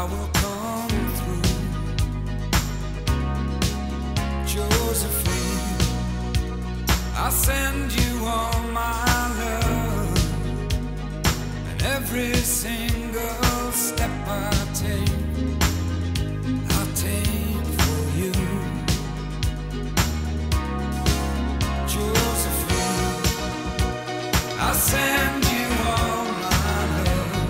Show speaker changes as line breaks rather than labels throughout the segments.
I will come through. Josephine, I send you all my love, and every single step I take for you. Josephine, I send you all my love.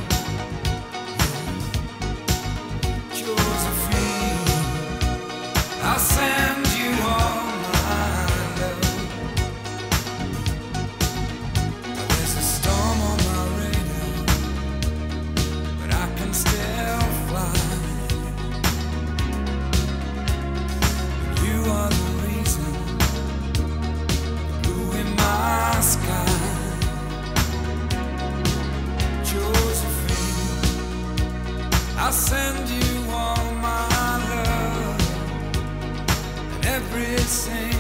Josephine, I send you all my love. Now there's a storm on my radar, but I can still fly. You are the reason, blue in my sky. Josephine, I send you all my love, and every single